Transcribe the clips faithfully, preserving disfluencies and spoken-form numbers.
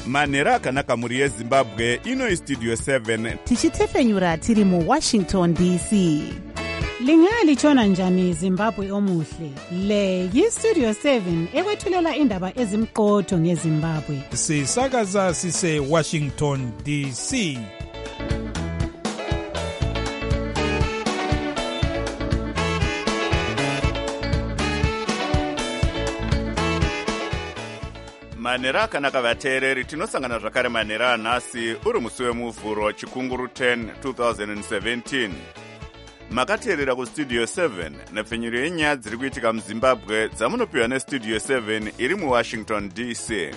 manhero akanaka mhuri yezimbabwe. Ino istudio seven tichitefenyura tiri muwashington D C. Lingalitshona njani Zimbabwe omuhle? Le yistudio seven ekwethulela indaba ezimqotho ngeZimbabwe. Sisakaza sise Washington D C. manhero akanaka vateereri, tinosangana zvakare manhero anhasi uri musi wemuvhuro chikunguru ten twenty seventeen. Makateerera kustudio seven nepfenyuro yenyaya dziri kuitika muzimbabwe dzamunopiwa nestudio seven iri muwashington D C.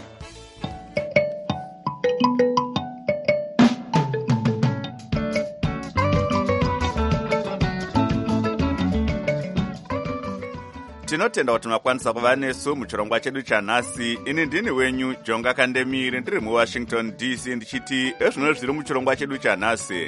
Tinotenda kuti makwanisa kuva nesu muchirongwa chedu chanhasi. Ini ndini wenyu Jonga Kandemiri, ndiri muwashington D C, ndichiti ezvino zviri muchirongwa chedu chanhasi.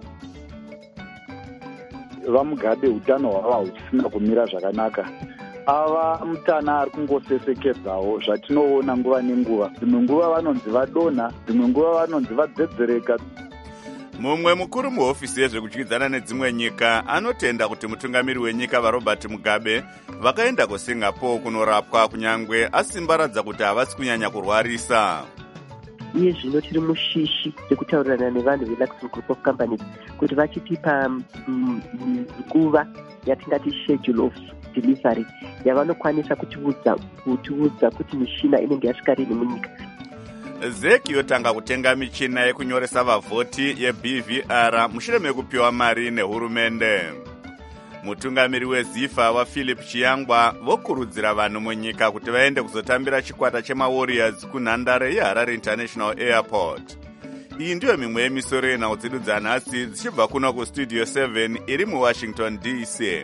VaMugabe utano hwava huchisina kumira zvakanaka. Ava mutana ari kungosesekedzawo zvatinoona nguva nenguva. Dzimwe nguva vanonzi vadonha, dzimwe nguva vanonzi vadzedzereka. Mumwe mukuru muhofisi yezvekudyidzana nedzimwe nyika anotenda kuti mutungamiri wenyika vaRobert Mugabe vakaenda kuSingapore kunorapwa kunyangwe asimbaradza kuti havasi kunyanya kurwarisa. Iye zvino tiri mushishi rekutaurirana nevanhu veLuxury Group of Companies kuti vachitipa nguva yatingati schedule of delivery yavanokwanisa kutiudza kutiudza kuti mishina inenge yasvika rini munyika. Z E C yotanga kutenga michina yekunyoresa vavhoti yeB V R mushure mekupiwa mari nehurumende. Mutungamiri weZIFA waPhilip Chiyangwa vokurudzira vanhu munyika kuti vaende kuzotambira chikwata chemaWarriors kunhandare yeHarare International Airport. Iyi ndiyo mimwe yemisoro yenhau dzedu dzanhasi dzichibva kuno kustudio seven iri muwashington D C.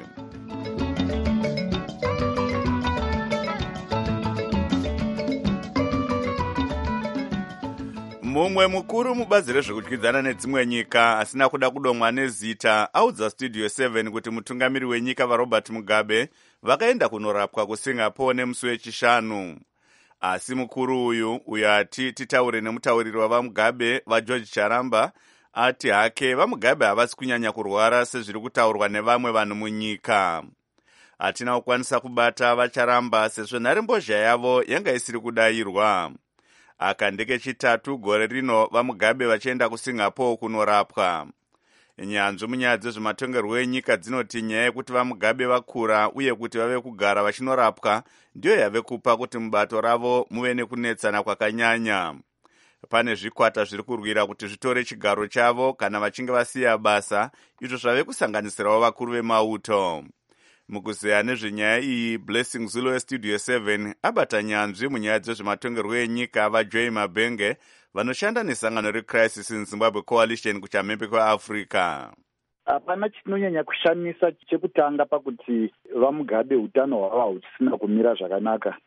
Mumwe mukuru mubazi rezvekudyidzana nedzimwe nyika asina kuda kudomwa nezita audza studio seven kuti mutungamiri wenyika vaRobert Mugabe vakaenda kunorapwa kuSingapore nemusi wechishanu. Asi mukuru uyu uyo ati titaure nemutauriri wavaMugabe vaGeorge Charamba ati hake vaMugabe havasi kunyanya kurwara sezviri kutaurwa nevamwe vanhu munyika. Hatina kukwanisa kubata vaCharamba sezvo nharembozha yavo yanga isiri kudayirwa. Aka ndekechitatu gore rino vaMugabe vachienda kuSingapore kunorapwa. Nyanzvi munyaya dzezvematongerwo enyika dzinoti nyaya yekuti vaMugabe vakura uye kuti vave kugara vachinorapwa ndiyo yave kupa kuti mubato ravo muve nekunetsana kwakanyanya. Pane zvikwata zviri kurwira kuti zvitore chigaro chavo kana vachinge vasiya basa, izvo zvave kusanganisirawo vakuru vemauto. Mukuzeya nezvenyaya iyi, Blessing Zulu westudio seven abata nyanzvi munyaya dzezvematongerwo enyika vaJoy Mabenge vanoshanda nesangano reCrisis in Zimbabwe Coalition kuchamhembe kweAfrica. Hapana chinonyanya kushamisa chekutanga pakuti vaMugabe utano hwava huchisina kumira zvakanaka.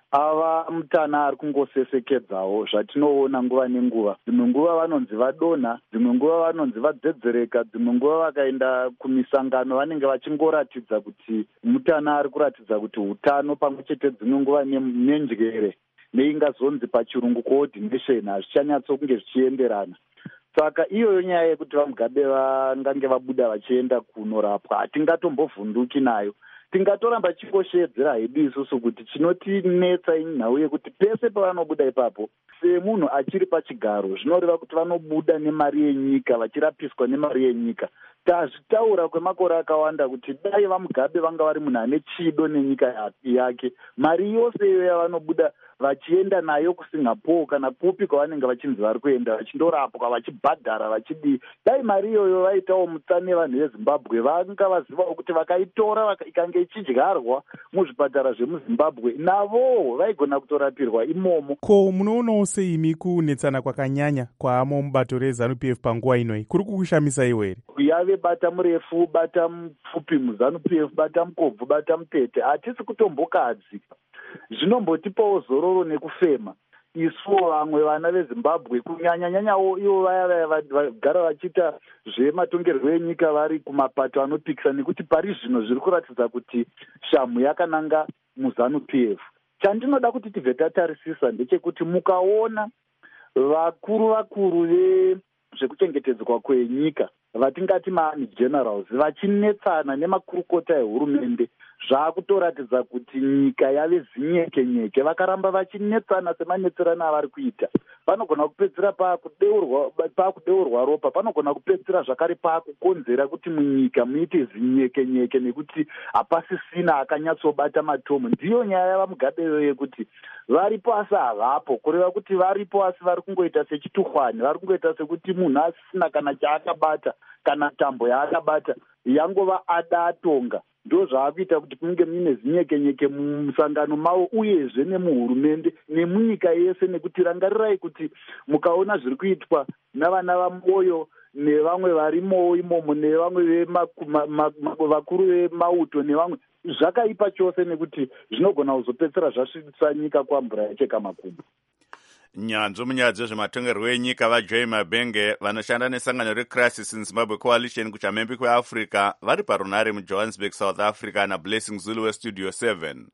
Ava mutana ari kungosesekedzawo zvatinoona nguva nenguva. Dzimwe nguva vanonzi vadonha, dzimwe nguva vanonzi vadzedzereka, dzimwe nguva vakaenda kumisangano vanenge vachingoratidza kuti mutana ari kuratidza kuti utano pamwe chete dzimwe nguva nenjere neingazonzi pachirungu coordination hazvichanyatso kunge zvichienderana. Saka iyoyo nyaya yekuti vaMugabe vangange vabuda vachienda kunorapwa hatingatombovhunduki nayo. Tingatoramba chikoshedzera hedu isusu kuti chinotinetsa nhau yekuti pese pavanobuda ipapo semunhu achiri pachigaro zvinoreva kuti vanobuda nemari yenyika vachirapiswa nemari yenyika. Tazvitaura kwemakore akawanda kuti dai vaMugabe vanga vari munhu ane chido nenyika yake, mari yose iyo yavanobuda vachienda nayo kuSingapore kana kupi kwavanenge vachinzi vari kuenda vachindorapwa vachibhadhara vachidii, dai mari iyoyo vaitawo mutsane vanhu veZimbabwe vanga vazivawo kuti vakaitora ikange ichidyarwa muzvipatara zvemuZimbabwe navowo vaigona kutorapirwa imomo. Ko munoonawo seimi kunetsana kwakanyanya kwaamo mubato reZANU-P F panguva inoi kuri kukushamisa iwe here? Yave bata murefu, bata mupfupi muZANU-P F, bata mukobvu, bata mutete, hatisi kutombokadzi. Zvinombotipawo zororo nekufema isuwo vamwe vana veZimbabwe kunyanya-nyanyawo ivo vaya vaya vagara vachiita zvematongerwo enyika vari kumapato anopikisa, nekuti pari zvino zviri kuratidza kuti shamhu yakananga muZANU-P F. Chandinoda kuti tibve tatarisisa ndechekuti mukaona vakuru vakuru vezvekuchengetedzwa kwenyika vatingati maarmy generals vachinetsana nemakurukota ehurumende zvaakutoratidza kuti nyika yave zinyekenyeke. Vakaramba vachinetsana semanetserano avari kuita, panogona kupedzira paakudeurwa ropa, panogona kupedzira zvakare paakukonzera kuti munyika muite zinyekenyeke nekuti hapasisina akanyatsobata matomo. Ndiyo nyaya yavamugabeyo yekuti varipo asi havapo, kureva kuti varipo asi vari kungoita sechituhwani, vari kungoita sekuti munhu asisina kana chaakabata kana tambo yaakabata yangova ada atonga. Ndo zvaakuita kuti kunge muine zinyekenyeke mumusangano mavo uyezve nemuhurumende nemunyika yese, nekuti rangarirai kuti mukaona zviri kuitwa navana vamoyo nevamwe varimowo imomo nevamwe vakuru vemauto nevamwe, zvakaipa chose nekuti zvinogona kuzopedzera zvasvitsa nyika kwamvura yacheka makumbo. Nyanzvi munyaya dzezvematongerwo enyika vajoy mabenge vanoshanda nesangano recrisis in Zimbabwe coalition kuchamhembe kweafrica vari parunare mujohannesburg, south africa nablessing zulu westudio seven.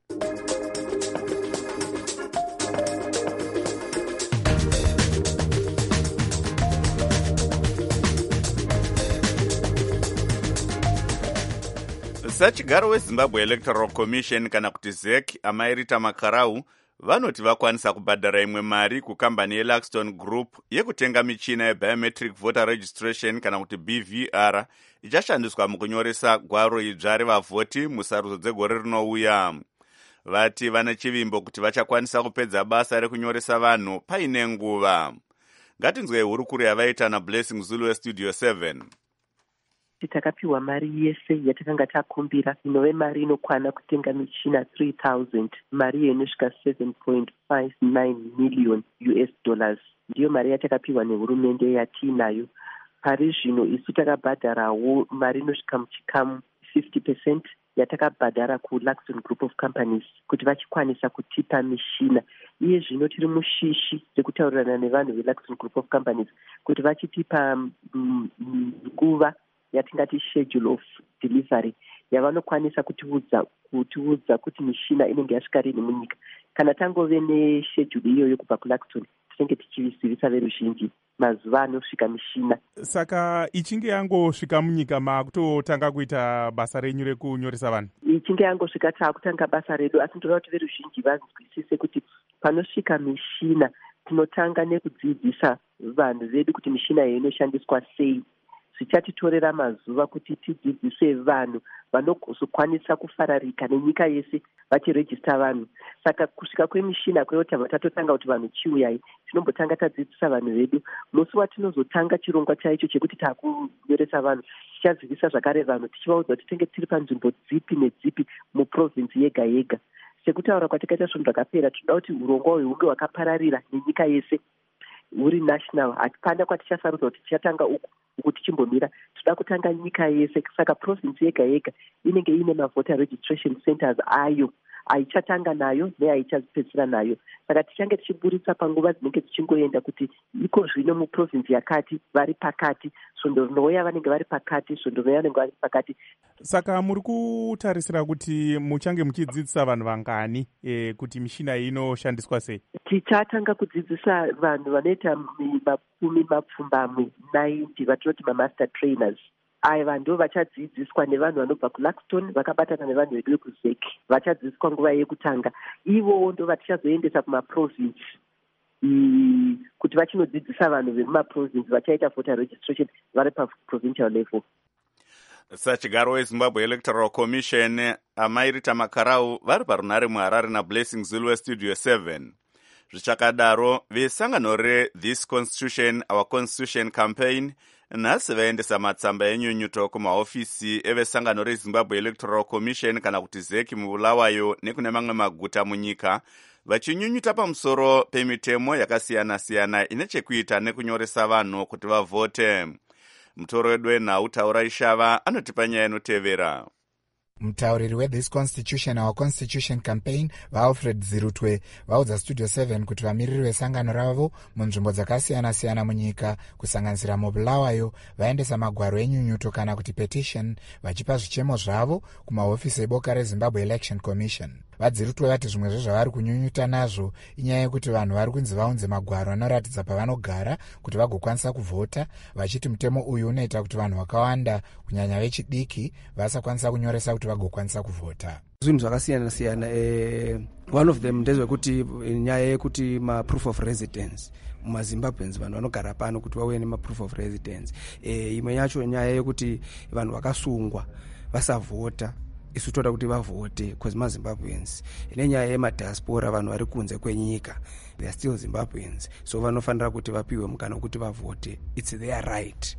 sachigaro wezimbabwe electoral commission kana kuti Z E C amairita makarau vanoti vakwanisa kubhadhara imwe mari kukambani yeLaxton Group yekutenga michina yebiometric voter registration kana kuti B V R ichashandiswa mukunyoresa gwaro idzva revavhoti musarudzo dzegore rinouya. Vati vane chivimbo kuti vachakwanisa kupedza basa rekunyoresa vanhu paine nguva. Ngatinzwei hurukuru yavaita nablessing zulu westudio seven. Takapiwa mari yese yatakanga takumbira, inove mari inokwana kutenga michina three thousand, mari inosvika seven point five nine million U S dollars. Ndiyo mari yatakapiwa nehurumende yatinayo. Pari zvino isu takabhadharawo mari inosvika muchikamu fifty percent yatakabhadhara kuLaxton Group of Companies kuti vachikwanisa kutipa mishina. Iye zvino tiri mushishi rekutaurirana nevanhu veLaxton Group of Companies kuti vachitipa nguva yatingati schedule of delivery yavanokwanisa kutiudza kutiudza kuti mishina inenge yasvika rini munyika. Kana tangove neschedule iyoyo kubva kuLaxton tinenge tichivizivisa veruzhinji mazuva anosvika mishina. Saka ichinge yangosvika munyika maakutotanga kuita basa renyu rekunyoresa vanhu? Ichinge yangosvika taakutanga basa redu, asi ndinoda kuti veruzhinji vanzwisise kuti panosvika mishina tinotanga nekudzidzisa vanhu vedu kuti mishina iyo inoshandiswa sei. Zvichatitorera mazuva kuti tidzidzise vanhu vanozokwanisa kufararika nenyika yese vachirejista vanhu. Saka kusvika kwemishina kweyotama tatotanga kuti vanhu chiuyai, tinombotanga tadzidzisa vanhu vedu. Musi watinozotanga chirongwa chaicho chekuti taakunyoresa vanhu, tichadzivisa zvakare vanhu tichivaudza kuti tinenge tiri panzvimbo dzipi nedzipi muprovinsi yega yega. Sekutaura kwatakaita zvinhu zvakapera, tinoda kuti urongwa uyu hunge hwakapararira nenyika yese huri national. Hapana kwatichasarudza kuti tichatanga uku uku tichimbomira, toda kutanga nyika yese. Saka province yega yega inenge ine mavoter registration centers ayo, aichatanga nayo neaichapedzisira nayo. Saka tichange tichiburitsa panguva dzinenge dzichingoenda kuti iko zvino muprovince yakati vari pakati, svondo rinouya vanenge vari pakati, svondo rinouya vanenge vari pakati. Saka muri kutarisira kuti muchange muchidzidzisa vanhu vangani e, kuti mishina iyi inoshandiswa sei? Tichatanga kudzidzisa vanhu vanoita makumi mapfumbamwe ninety vatinoti mamaster trainers. Ava ndo vachadzidziswa nevanhu vanobva kuLaxton vakabatana nevanhu vedu vekuZ E C. Vachadzidziswa nguva yekutanga. Ivowo ndo vatichazoendesa kumaprovince kuti vachinodzidzisa vanhu vemumaprovince vachaita voter registration vari paprovincial level. Sachigaro weZimbabwe Electoral Commission amairita makarau vari parunare muHarare nablessing zulu westudio seven. Zvichakadaro vesangano reThis Constitution Our Constitution campaign nhasi vaendesa matsamba enyunyuto kumahofisi evesangano reZimbabwe Electoral Commission kana kuti Z E C mubulawayo nekune mamwe maguta munyika, vachinyunyuta pamusoro pemitemo yakasiyana-siyana ine chekuita nekunyoresa vanhu kuti vavhote. Mutoro wedu wenhau Taura Ishava anotipa nyaya inotevera. Mutauriri weThis Constitution Our Constitution campaign vaAlfred Zirutwe vaudza Studio seven kuti vamiriri vesangano ravo munzvimbo dzakasiyana-siyana munyika kusanganisira mubulawayo vaendesa magwaro enyunyuto kana kuti petition vachipa zvichemo zvavo kumahofisi eboka reZimbabwe Election Commission. vadzirutwe vati zvimwe zvezvavari kunyunyuta nazvo inyaya yekuti vanhu vari kunzi vaunze magwaro anoratidza pavanogara kuti vagokwanisa kuvhota, vachiti mutemo uyu unoita kuti vanhu vakawanda kunyanya vechidiki vasakwanisa kunyoresa kuti vagokwanisa kuvhota. Zvinhu zvakasiyana siyana. eh, one of them ndezvekuti nyaya yekuti ma-proof of residence mumazimbabweans vanhu vanogara pano kuti vauye nema-proof of residence. eh, imwe yacho nyaya yekuti vanhu vakasungwa vasavhota isu toda kuti vavhote because mazimbabweans. nenyaya yemadiaspora vanhu vari kunze kwenyika they are still Zimbabweans, so vanofanira kuti vapiwe mukana wekuti vavhote, it's their right.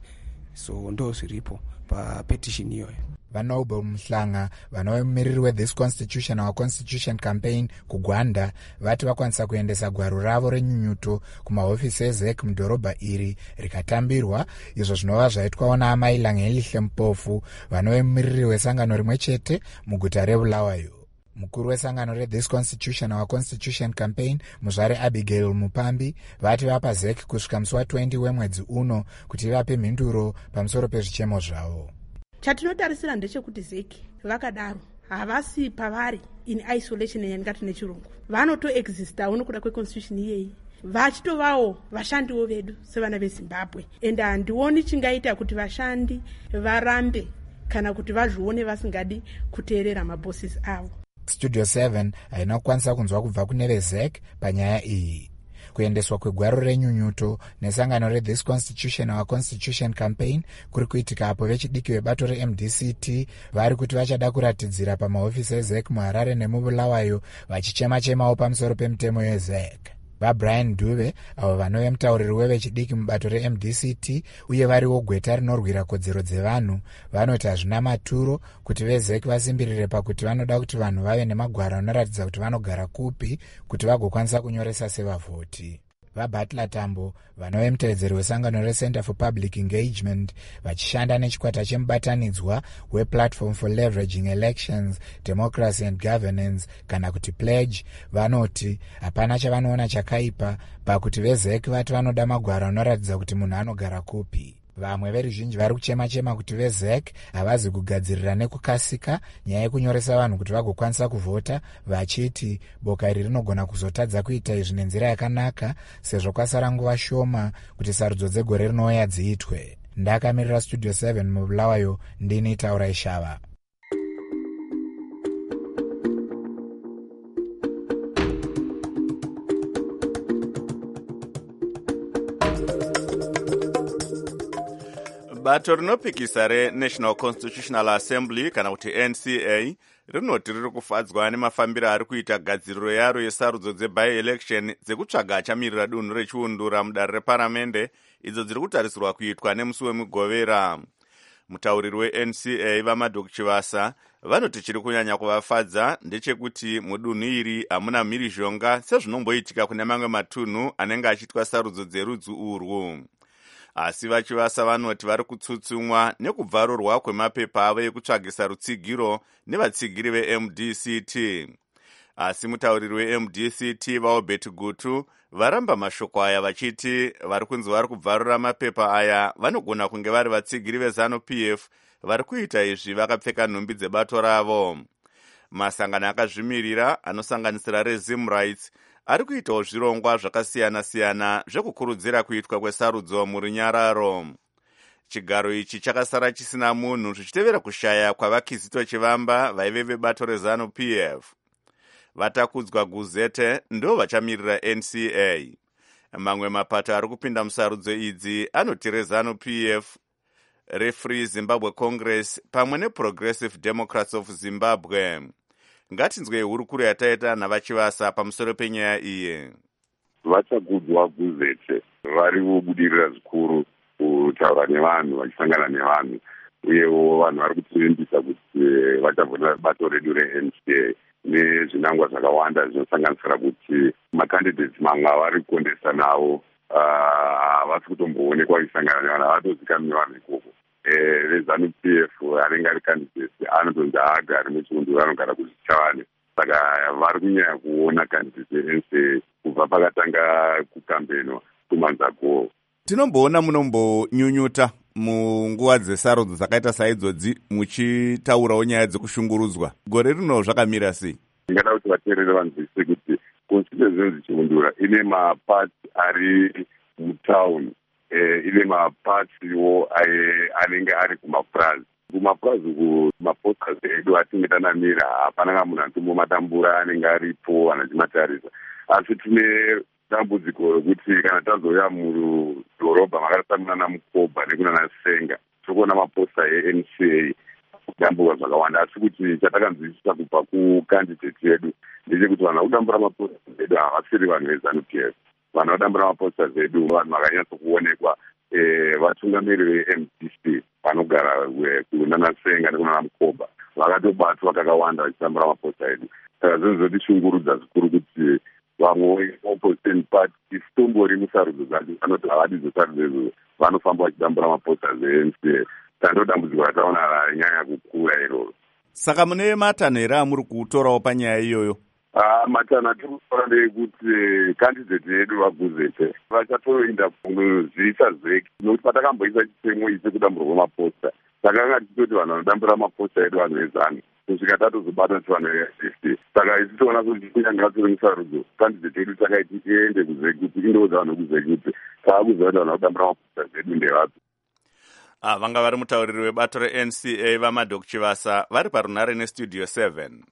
So ndo zviripo papetition iyoyo. vaNoble Mhlanga vanova mumiriri weThis Constitution Our Constitution Campaign kugwanda vati vakwanisa kuendesa gwaro ravo renyunyuto kumahofisi ezE C mudhorobha iri rikatambirwa, izvo zvinova zvaitwawo naamai Langelihle Mpofu vanova mumiriri wesangano rimwe chete muguta reBulawayo. Mukuru wesangano reThis Constitution Our Constitution Campaign muzvare Abigail Mupambi vati vapa Z E C kusvika musi wa20 wemwedzi uno kuti vape mhinduro pamusoro pezvichemo zvavo. Chatinotarisira ndechekuti Z E C vakadaro havasi pavari in isolation yandingati nechirungu, vanotoexista nokuda kweconstitution iyeyi, vachitovawo vashandiwo vedu sevana veZimbabwe, ende handioni chingaita kuti vashandi varambe kana kuti vazvione vasingadi kuteerera mabosses avo. Studio seven haina kukwanisa kunzwa kubva kune veZ E C panyaya iyi. Kuendeswa kwegwaro renyunyuto nesangano reThis Constitution Our Constitution Campaign kuri kuitika apo vechidiki vebato reM D C T vari kuti vachada kuratidzira pamahofisi ezE C muHarare nemuBulawayo vachichema-chemawo pamusoro pemutemo yeZE C. vaBrian Dube avo vanove mutauriri wevechidiki mubato reM D C T uye variwo gweta rinorwira kodzero dzevanhu vanoti hazvina maturo kuti veZE C vasimbirire pakuti vanoda kuti vanhu vave nemagwaro anoratidza kuti vanogara kupi kuti vagokwanisa kunyoresa sevavhoti. vaButler Tambo vanove mutevedzeri wesangano reCenter for Public Engagement vachishanda nechikwata chemubatanidzwa wePlatform for Leveraging Elections, Democracy and Governance kana kuti Pledge vanoti hapana chavanoona chakaipa pakuti veZE C vati vanoda magwaro anoratidza kuti munhu anogara kupi. Vamwe veruzhinji vari kuchema-chema kuti veZE C havazi kugadzirira nekukasika nyaya yekunyoresa vanhu kuti vagokwanisa kuvhota, vachiti boka iri rinogona kuzotadza kuita izvi nenzira yakanaka sezvo kwasara nguva shoma kuti sarudzo dzegore rinouya dziitwe. Ndakamirira Studio seven muBulawayo, ndini Taurai Shava. Bato rinopikisa reNational Constitutional Assembly kana kuti N C A rinoti riri kufadzwa nemafambiro ari kuita gadziriro yaro yesarudzo dzeby-election dzekutsvaga achamirira dunhu rechiundura mudare reparamende idzo dziri kutarisirwa kuitwa nemusi wemugovera. Mutauriri weN C A vaMadok Chivasa vanoti chiri kunyanya kuvafadza ndechekuti mudunhu iri hamuna mhirizhonga sezvinomboitika kune mamwe matunhu anenge achiitwa sarudzo dzerudzi urwu. Asi vaChivasa vanoti vari kutsutsumwa nekubvarurwa kwemapepa avo ekutsvagisa rutsigiro nevatsigiri veM D C T. Asi mutauriri weM D C T vaObert Gutu varamba mashoko aya vachiti vari kunzi vari kubvarura mapepa aya vanogona kunge vari vatsigiri veZANU-P F vari kuita izvi vakapfeka nhumbi dzebato ravo. Masangano akazvimirira anosanganisira reZim Rights ari kuitawo zvirongwa zvakasiyana-siyana zvekukurudzira kuitwa kwesarudzo murinyararo. Chigaro ichi chakasara chisina munhu zvichitevera kushaya kwavaKizito Chivamba vaive vebato reZANU-P F. Vatakudzwa Guzete ndo vachamirira N C A. Mamwe mapato ari kupinda musarudzo idzi anoti reZANU-P F, reFree Zimbabwe Congress pamwe neProgressive Democrats of Zimbabwe. Ngatinzwe hurukuro yataita navaChivasa pamusoro penyaya iyi. Vachagudzwa Guzete vari vobudirira zvikuru kutaura nevanhu vachisangana nevanhu uyewo vanhu vari kutsimbisa kuti vachavhona bato redu reN C A nezvinangwa zvakawanda zvinosanganisira kuti makandidates mamwe avari kuondesa nawo havasi kutomboonekwa vachisangana nevanhu, havatozikanwi nevanhu ikoko. veZANU-P F anenge ari candidate anotonzi haagari muchiundura anogara kuzvichavane, saka vari kunyanya kuona candidate yeN C A kubva pakatanga kukambenwa kumanzagoo. Tinomboona munombonyunyuta munguva dzesarudzo dzakaita saidzodzi muchitaurawo nyaya dzekushungurudzwa. Gore rino zvakamira sei? ndingada kuti vateerere vanzwisise kuti constituency yechiundura ine mapatsi ari mutauni, ine mapatsiwo anenge ari kumapurazi. Kumapurazi uku mapostas edu atinge tanamira hapana ka munhu anotombomatambura anenge aripo anachimatarisa. Asi tine dambudziko rekuti kana tazouya mudhorobha makatasamina Mukoba nekunana Senga tokuona maposta e-N C A kudambuka zvakawanda, asi kuti chatakanzwisisa kubva kukandidate yedu ndechekuti vanhu vakudambura maposta edu havasiri vanhu veZANU-P F. Vanhu vadambura maposta edu vanhu vakanyatsokuonekwa vatungamiri ve-M D C vanogara kunana Senga nekunana Mukoba vakatobatwa kakawanda vachitambura maposta edu. Saka zvinozotishungurudza zvikuru kuti vamwe opposition party isitombori musarudzo dzacho vanoti havadi dzosarudzo izvo vanofamba vachidambura maposta e-N C A. Tando dambudziko rataona ranyanya kukura iroro. Saka mune matanho here amuri kutorawo panyaya iyoyo? Ah, matanho atiri kutora ndeyekuti kandidate yedu vaGuzete vachatoenda kunozivisa zeki nokuti patakamboisa chitemo ichi chekudamburwa maposta takanga tichitoti vanhu vanodambura maposta edu vanhu vezanu kusvika tatozobata kuti vanhu ve-fifty. Saka isi toona kuti kunyange vatori musarudzo kandidate yedu takaiti iende kuzeki kuti indoudza vanhu kuzeki kuti taakuziva kuti vanhu vanodambura maposta zedu ndevapi. Ah, vanga vari mutauriri webato re-N C A vaMadok Chivasa vari parunare nestudio seven.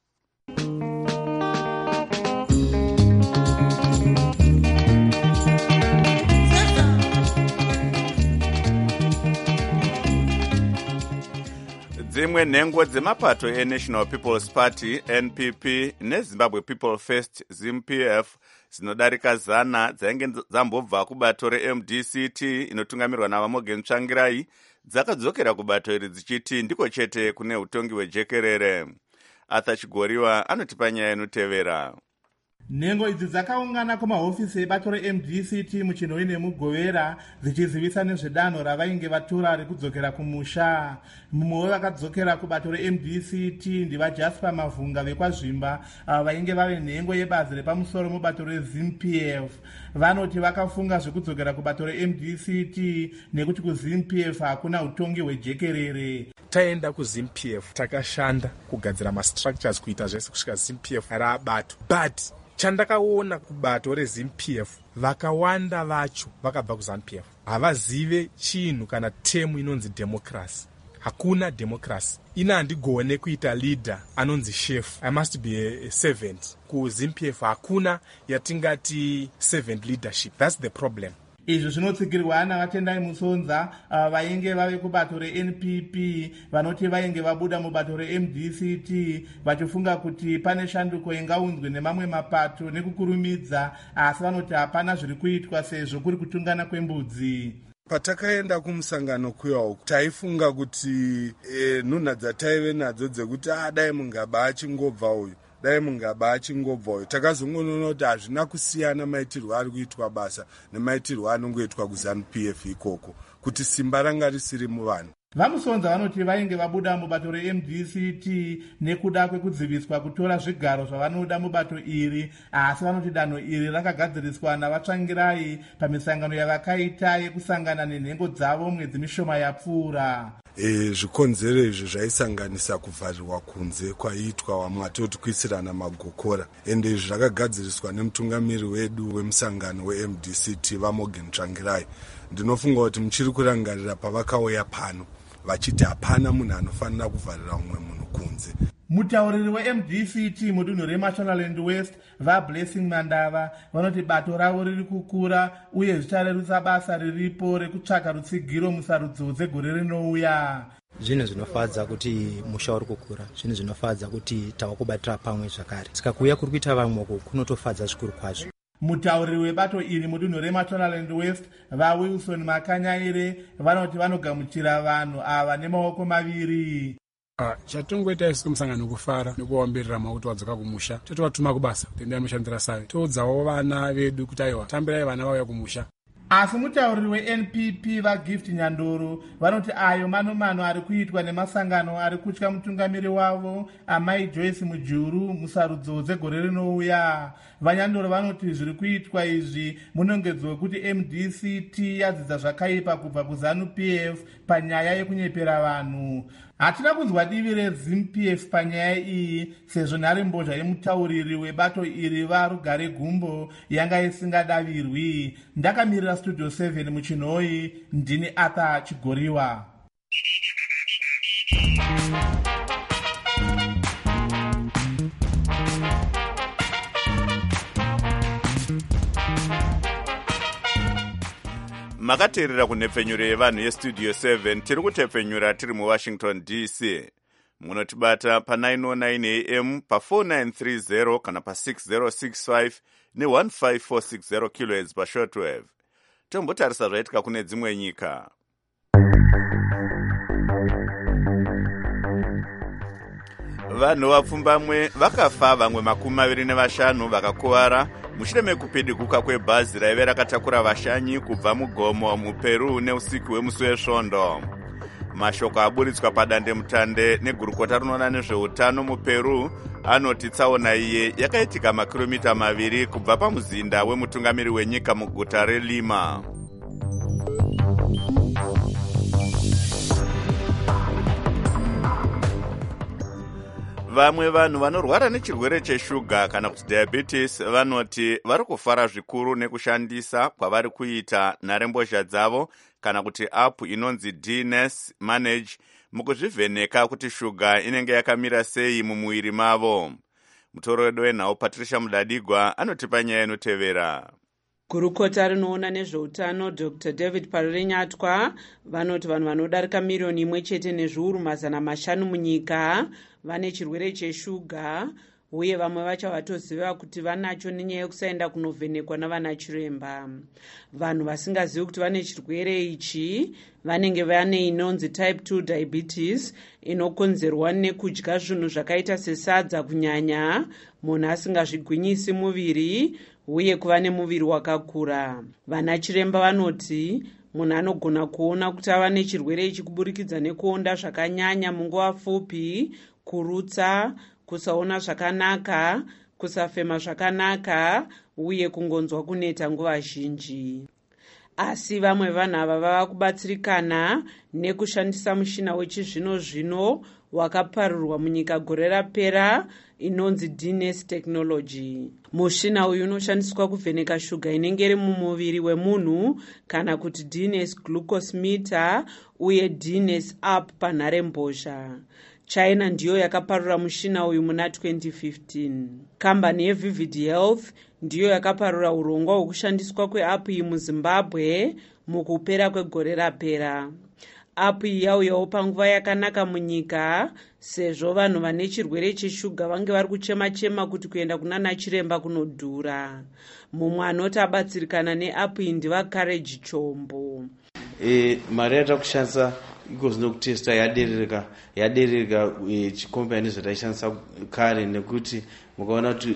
Dzimwe nhengo dzemapato eNational People's Party N P P neZimbabwe People First ZIM P F dzinodarika zana dzainge dzambobva kubato re-M D C T inotungamirwa navaMorgan Tsvangirai dzakadzokera kubato iri dzichiti ndiko chete kune utongi hwejekerere. Arthur Chigoriwa anotipa nyaya inotevera. Nhengo idzi dzakaungana kumahofisi ebato re-M D C T muChinhoi nemuGovera dzichizivisa nezvedanho ravainge vatora rekudzokera kumusha. Mumwe wevakadzokera kubato re-M D C T ndivaJasper Mavhunga vekwazvimba avo vainge vave nhengo yebazi repamusoro mubato reZIM P F. Vanoti vakafunga zvekudzokera kubato re-M D C T nekuti kuZIM P F hakuna utongi hwejekerere. Taenda kuZIM P F takashanda kugadzira mastructures kuita zvese kusvika ZIM P F raabato, but chandakaona kubato reZIM P F vakawanda vacho vakabva kuZANU P F havazive chinhu kana temu inonzi democracy. Hakuna democracy. Ina handigone kuita leader anonzi chef. I must be a, a servant. KuZIM P F hakuna yatingati servant leadership. That's the problem. Izvo zvinotsigirwa navatendai Musonza ava vainge vave kubato re-N P P vanoti vainge vabuda mubato re-M D C T vachifunga kuti pane shanduko ingaunzwe nemamwe mapato nekukurumidza, asi vanoti hapana zviri kuitwa sezvo kuri kutungana kwembudzi. Patakaenda kumusangano kuyawo taifunga kuti e, nhunha dzataive nadzo dzekuti ah, dai Mungaba achingobva uyu dai Mungaba achingobva uyu takazongoona kuti hazvina kusiyana maitirwo ari kuitwa basa nemaitirwo anongoitwa kuZANU P F ikoko, kuti simba ranga risiri muvanhu. VaMusonza vanoti vainge vabuda mubato re-M D C T nekuda kwekudziviswa kutora zvigaro zvavanoda mubato iri, asi vanoti danho iri rakagadziriswa navaTsvangirai pamisangano yavakaita yekusangana nenhengo dzavo mwedzi mishoma yapfuura. E, zvikonzero izvi zvaisanganisa kuvharirwa kunze kwaiitwa vamwe vatoti kuisirana magokora, ende izvi zvakagadziriswa nemutungamiri wedu wemusangano we-M D C T vaMorgan Tsvangirai. Ndinofunga kuti muchiri kurangarira pavakauya pano vachiti hapana munhu anofanira kuvharira mumwe munhu kunze. Mutauriri we-M D C T mudunhu reMashonaland West vaBlessing Mandava vanoti bato ravo riri kukura uye zvicharerutsa basa riripo rekutsvaka rutsigiro musarudzo dzegore rinouya. Zvinhu zvinofadza kuti musha uri kukura, zvinhu zvinofadza kuti tava kubatira pamwe zvakare. Saka kuuya kuri kuita vamwe kunotofadza zvikuru kwazvo. Mutauriri webato iri mudunhu reMashonaland West vaWilson Makanyaire vanoti vanogamuchira vanhu ava nemaoko maviri. Ah, chatongoita isu kumusangano kufara nekuvaombirira makuti wadzoka kumusha totovatuma kubasa tenda anoshandira sai toudzawo vana vedu kuti aiwa tambirai vana vauya kumusha. Asi mutauriri we-N P P vaGift Nyandoro vanoti ayo manomano ari kuitwa nemasangano ari kutya mutungamiri wavo Amai Joyce Mujuru musarudzo dzegore rinouya. VaNyandoro vanoti zviri kuitwa izvi munongedzo wekuti M D C T yadzidza zvakaipa kubva kuZANU P F panyaya yekunyepera vanhu. hatina kunzwa divi rezimp f panyaya iyi sezvo nharembozha yemutauriri webato iri varugare gumbo yanga isingadavirwi. Ndakamirira studio seven muchinhoi, ndini Arthur Chigoriwa. makateerera kunhepfenyuro yevanhu yestudio seven. Tiri kutepfenyura tiri muwashington D C. munotibata pa nine oh nine A M, pa four nine three zero kana pa six zero six five ne one five four six zero kilohertz pa shortwave. Tombotarisa zvaitika kune dzimwe nyika. Vanhu vapfumbamwe vakafa, vamwe makumi maviri nevashanu vakakuvara mushure mekupidiguka kwebhazi raive rakatakura vashanyi kubva mugomo muperu neusiku wemusi wesvondo. Mashoko aburitswa padandemutande negurukota rinoona nezveutano muperu anoti tsaona iye yakaitika makiromita maviri kubva pamuzinda wemutungamiri wenyika muguta reLima. Vamwe vanhu vanorwara nechirwere cheshuga kana kuti diabetes vanoti vari kufara zvikuru nekushandisa kwavari kuita nharembozha dzavo kana kuti app inonzi D N S Manage mukuzvivheneka kuti shuga inenge yakamira sei mumuviri mavo. Mutoredo wenhau Patricia Mudadigwa anotipa nyaya inotevera. Gurukota rinoona nezveutano Doctor David Parirenyatwa vanoti vanhu vanodarika miriyoni imwe chete nezviuru mazana mashanu munyika vane chirwere cheshuga, uye vamwe vacho vatoziva kuti vanacho nenyaya yekusaenda kunovhenekwa navana chiremba. Vanhu vasingazivi kuti vane chirwere ichi vanenge vane inonzi type two diabetes inokonzerwa nekudya zvinhu zvakaita sesadza kunyanya, munhu asingazvigwinyisi muviri uye kuva nemuviri wakakura. Vana chiremba vanoti munhu anogona kuona kuti ava nechirwere ichi kuburikidza nekuonda zvakanyanya munguva pfupi, kurutsa, kusaona zvakanaka, kusafema zvakanaka uye kungonzwa kuneta nguva zhinji. Asi vamwe vanhu ava vava kubatsirikana nekushandisa mushina wechizvino zvino wakaparurirwa munyika gore rapera inonzi D N S technology. Mushina uyu unoshandiswa kuvheneka shuga inenge iri mumuviri wemunhu kana kuti D N S glucose meter uye D N S app panharembozha. China ndiyo yakaparura mushina uyu muna twenty fifteen. Kambani yeVivid Health ndiyo yakaparura urongwa hwekushandiswa kweapp iyi muZimbabwe mukupera kwegore rapera. App iyi yauyawo panguva yakanaka munyika sezvo vanhu vane chirwere cheshuga vange vari kuchema-chema kuti kuenda kunana chiremba kunodhura. Mumwe anoti abatsirikana neapp iyi ndiva Courage Chombo. E, mari yata kushandisa ikozi nokutesta yaderereka yaderereka chikombani zvataishandisa kare nekuti mukaona kuti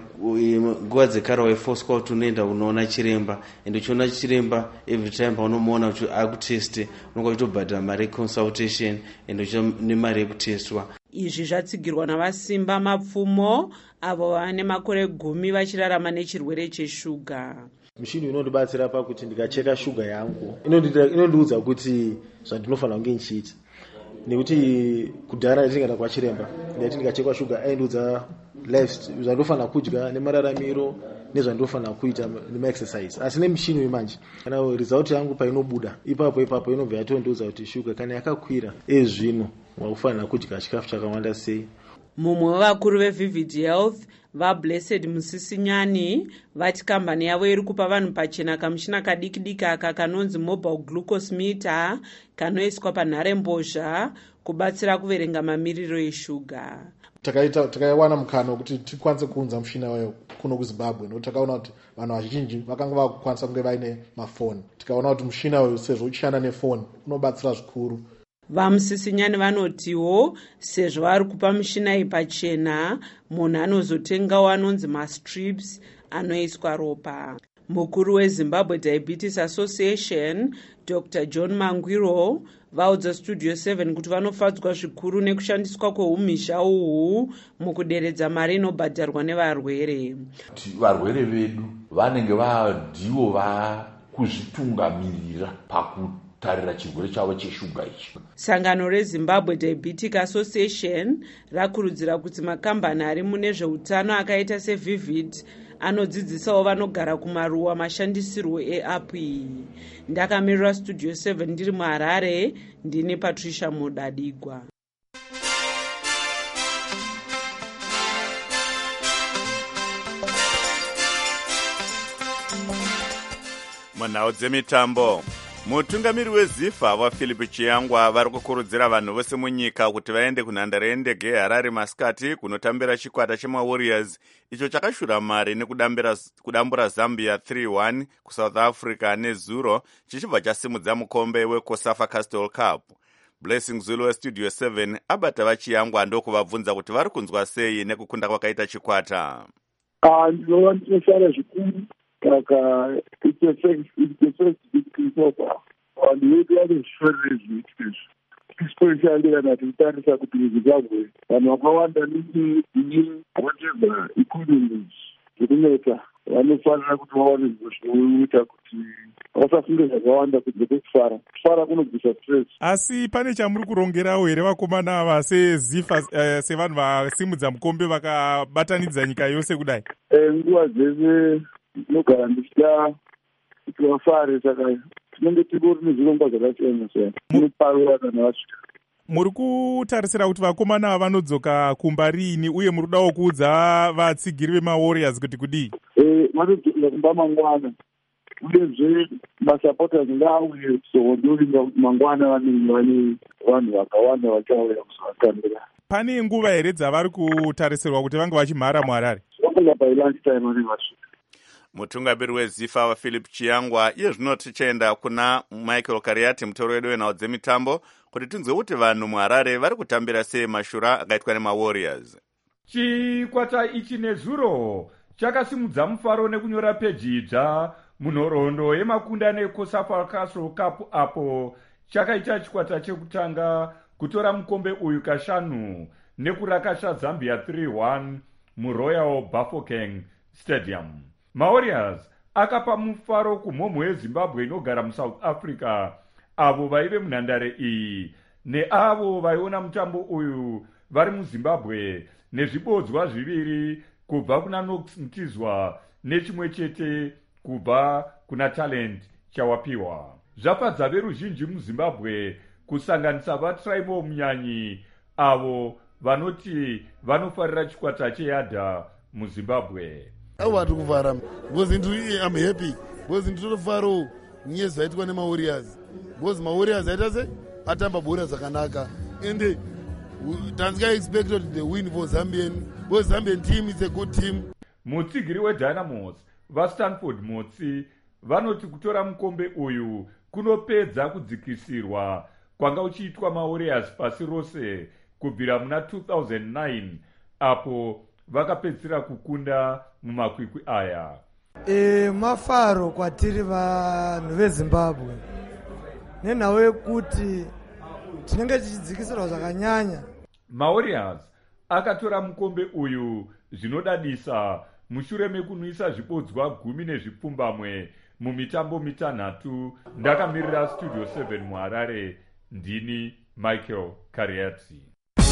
nguva dzekare waifoswa kuti unoenda kunoona chiremba ende uchiona chiremba every time paunomuona kuti akuteste unonga uchitobhadhira mari yeconsultation ende uchiita nemari yekutestwa. Izvi zvatsigirwa navasimba mapfumo avo vane makore gumi vachirarama nechirwere cheshuga. Mishini inondibatsira pakuti ndikacheka shuga yangu inondiudza kuti zvandinofanira kunge ndichiita, nekuti kudhara ndatingada kwachiremba ndati ndikachekwa shuga aindiudza zvandinofanira kudya nemararamiro nezvandinofanira kuita nemaexercise. Asi nemishini wemanje kana result yangu painobuda ipapo ipapo inobva yatondiudza kuti shuga kana yakakwira ezvino wakufanira kudya chikafu chakawanda sei. Mumwe wevakuru veVivid Health vaBlessed Musisinyani vati kambani yavo iri kupa vanhu pachena kamushina kadiki-diki aka kanonzi mobile glucose meter kanoiswa panharembozha kubatsira kuverenga mamiriro eshuga. Takaita takaiwana mukana wekuti tikwanise kuunza mushina wayo kuno kuZimbabwe nokuti takaona kuti vanhu vazhinji vakanga vakukwanisa kunge vaine mafoni. Tikaona kuti mushina wayo sezvo uchishanda nefoni unobatsira zvikuru. Vamusisinyani vanotiwo sezvo vari kupa mushina iyi pachena munhu anozotengawo anonzi mastrips anoiswa ropa. Mukuru weZimbabwe Diabetes Association Doctor John Mangwiro vaudza Studio seven kuti vanofadzwa zvikuru nekushandiswa kweumhizha uhu mukuderedza mari inobhadharwa nevarwere. Varwere vedu vanenge vandivo vakuzvitungamirira paku kutarira chirwere chavo cheshuga ichi. Sangano reZimbabwe Diabetic Association rakurudzira kuti makambani ari mune zveutano akaita seVivid anodzidzisawo vanogara kumaruwa mashandisirwo eapu iyi. Ndakamirira Studio seven ndiri muHarare, ndini Patricia Mudadigwa. munhau dzemitambo, mutungamiri wezifa vaphilip chiyangwa vari kukurudzira vanhu vose munyika kuti vaende kunhandare yendege yeharare masikati kunotambira chikwata chemawarriors icho chakashura mari nekudambura zambia three one kusouth africa nezuro chichibva chasimudza mukombe wecosafa castle cup. Blessing Zulu westudio seven abata vachiyangwa ndokuvabvunza kuti vari kunzwa sei nekukunda kwakaita chikwata. ndinova ndinoshara zvikuru kaka it's the first victory so far. Vanhu vedu vanozvifarira zvinhu izvi, especially kana tichitarisa kuti muZimbabwe vanhu vakawanda nini whatever economies zvekuneta vanofanira kuti vawane zvinhu zvinoita kuti vasafunge zvakawanda kunze kwekufara. Kufara kunobvisa stress. Asi pane chamuri kurongerawo here vakomana ava sezifa uh, sevanhu vasimudza mukombe vakabatanidza nyika yose kudai? Nguva dzese ndinogara ndichida kuti vafare, saka tinenge tingori nezvirongwa zvakasiyana siyana tinoparura kana vasvika. Muri kutarisira kuti vakomana ava vanodzoka kumba riini uye muri kudawo kuudza vatsigiri vemawarriors kuti kudii? Vanodzokera kumba mangwana, uyezve masupporters ngauye kuzoondoringa kuti mangwana vanenge vane vanhu vakawanda vachauya kuzovatambira. Pane nguva here dzavari kutarisirwa kuti vange vachimhara muHarare? Vanonga by lunch time vanenge vasvika. Mutungamiri wezifa vaphilip chiyangwa iye zvino tichaenda kuna Michael Kariati mutoro wedu wenhau dzemitambo kuti tinzwe kuti vanhu muHarare vari kutambira sei mashura akaitwa nemawarriors. Chikwata ichi nezuro chakasimudza mufaro nekunyora peji idzva munhoroondo yemakundano eCosafa Castle Cup apo chakaita chikwata chekutanga kutora mukombe uyu kashanu nekurakasha Zambia three one muRoyal Bafokeng Stadium. Mawarriors akapa mufaro kumhomho yeZimbabwe inogara muSouth Africa avo vaive munhandare iyi neavo vaiona mutambo uyu vari muZimbabwe nezvibodzwa zviviri kubva kuna Knox Mtizwa nechimwe chete kubva kuna Talent chawapiwa. Zvafadza veruzhinji muZimbabwe kusanganisa vaTribal Munyanyi avo vanoti vanofarira chikwata cheyadha muZimbabwe. Ava vari kuvara because I'm happy because ndinotofarawo nyaya dzaitwa nemawarriors because mawarriors aita se atamba bhora dzakanaka ende tanzika expected the win for Zambian because Zambian team is a good team. Mutsigiri weDynamos vaStanford Motsi vanoti kutora mukombe uyu kunopedza kudzikisirwa kwanga uchiitwa mawarriors pasi rose kubvira muna two thousand nine apo vakapedzisira kukunda mumakwikwi aya. E, mafaro kwatiri vanhu veZimbabwe nenhau yekuti tinenge tichidzikisirwa zvakanyanya. Mawarriors akatora mukombe uyu zvinodadisa mushure mekunwisa zvibodzwa gumi nezvipfumbamwe mumitambo mitanhatu. Ndakamirira Studio seven muHarare, ndini Michael Kariati.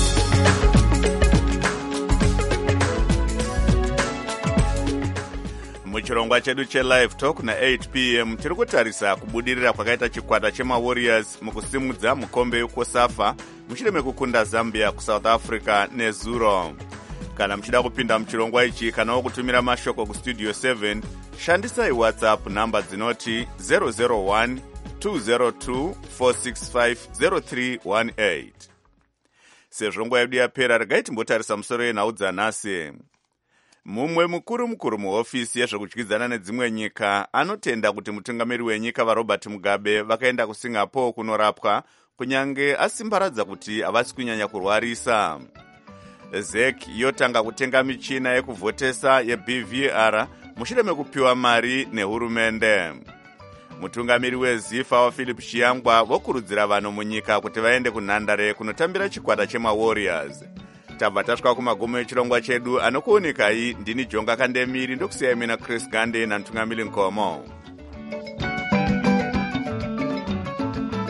Muchirongwa chedu chelive talk na eight p m tiri kutarisa kubudirira kwakaita chikwata chemawarriors mukusimudza mukombe weCosafa mushure mekukunda Zambia kuSouth Africa nezuro. Kana muchida kupinda muchirongwa ichi kana kutumira mashoko kustudio seven, shandisai WhatsApp namba dzinoti zero zero one two zero two four six five zero three one eight. Sezvo nguva yedu yapera, regai timbotarisa musoro yenhau dzanhasi. Mumwe mukuru mukuru muhofisi yezvekudyidzana nedzimwe nyika anotenda kuti mutungamiri wenyika vaRobert Mugabe vakaenda kuSingapore kunorapwa kunyange asimbaradza kuti havasi kunyanya kurwarisa. Z E C yotanga kutenga michina yekuvhotesa yeB V R mushure mekupiwa mari nehurumende. Mutungamiri wezifa vaPhilip Chiyangwa vokurudzira vanhu munyika kuti vaende kunhandare kunotambira chikwata chemawarriors. Tabva tasvika kumagumo echirongwa chedu, anokuonekai ndini Jonga Kandemiri, ndokusiyai mina Chris Gande namutungamiri Nkomo.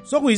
so